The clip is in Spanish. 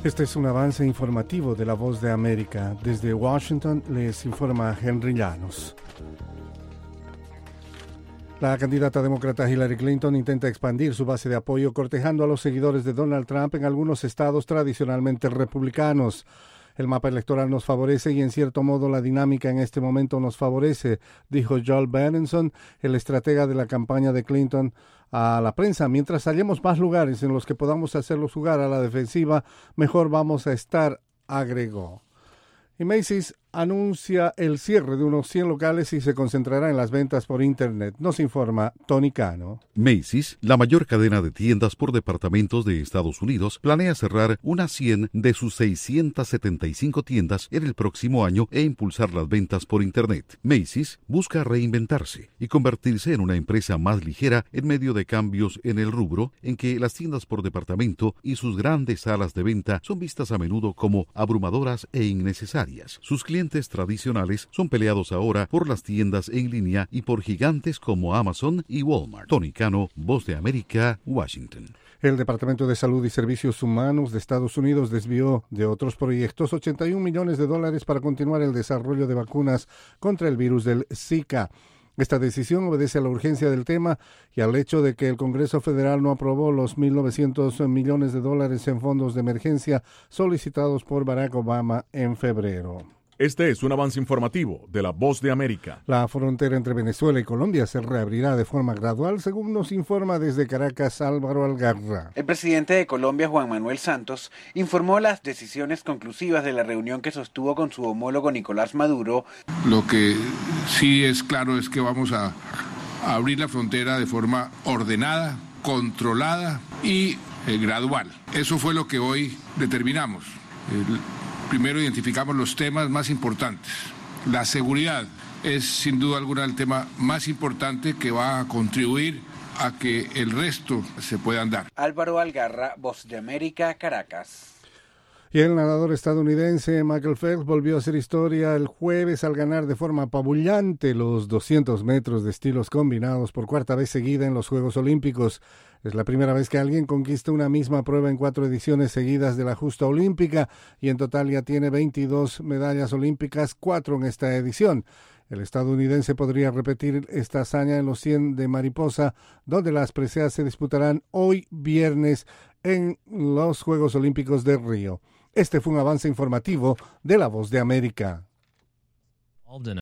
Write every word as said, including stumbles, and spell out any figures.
Este es un avance informativo de La Voz de América. Desde Washington les informa Henry Llanos. La candidata demócrata Hillary Clinton intenta expandir su base de apoyo cortejando a los seguidores de Donald Trump en algunos estados tradicionalmente republicanos. El mapa electoral nos favorece y en cierto modo la dinámica en este momento nos favorece, dijo Joel Benenson, el estratega de la campaña de Clinton, a la prensa. Mientras hallemos más lugares en los que podamos hacerlos jugar a la defensiva, mejor vamos a estar, agregó. Y Macy's anuncia el cierre de unos cien locales y se concentrará en las ventas por Internet. Nos informa Tony Cano. Macy's, la mayor cadena de tiendas por departamentos de Estados Unidos, planea cerrar unas cien de sus seiscientas setenta y cinco tiendas en el próximo año e impulsar las ventas por Internet. Macy's busca reinventarse y convertirse en una empresa más ligera en medio de cambios en el rubro en que las tiendas por departamento y sus grandes salas de venta son vistas a menudo como abrumadoras e innecesarias. Sus clientes tradicionales son peleados ahora por las tiendas en línea y por gigantes como Amazon y Walmart. Tony Cano, Voz de América, Washington. El Departamento de Salud y Servicios Humanos de Estados Unidos desvió de otros proyectos ochenta y un millones de dólares para continuar el desarrollo de vacunas contra el virus del Zika. Esta decisión obedece a la urgencia del tema y al hecho de que el Congreso Federal no aprobó los mil novecientos millones de dólares en fondos de emergencia solicitados por Barack Obama en febrero. Este es un avance informativo de La Voz de América. La frontera entre Venezuela y Colombia se reabrirá de forma gradual, según nos informa desde Caracas Álvaro Algarra. El presidente de Colombia, Juan Manuel Santos, informó las decisiones conclusivas de la reunión que sostuvo con su homólogo Nicolás Maduro. Lo que sí es claro es que vamos a abrir la frontera de forma ordenada, controlada y eh, gradual. Eso fue lo que hoy determinamos. El Primero identificamos los temas más importantes. La seguridad es sin duda alguna el tema más importante que va a contribuir a que el resto se puedan dar. Álvaro Algarra, Voz de América, Caracas. Y el nadador estadounidense Michael Phelps volvió a hacer historia el jueves al ganar de forma apabullante los doscientos metros de estilos combinados por cuarta vez seguida en los Juegos Olímpicos. Es la primera vez que alguien conquista una misma prueba en cuatro ediciones seguidas de la justa olímpica y en total ya tiene veintidós medallas olímpicas, cuatro en esta edición. El estadounidense podría repetir esta hazaña en los cien de mariposa, donde las preseas se disputarán hoy viernes en los Juegos Olímpicos de Río. Este fue un avance informativo de La Voz de América.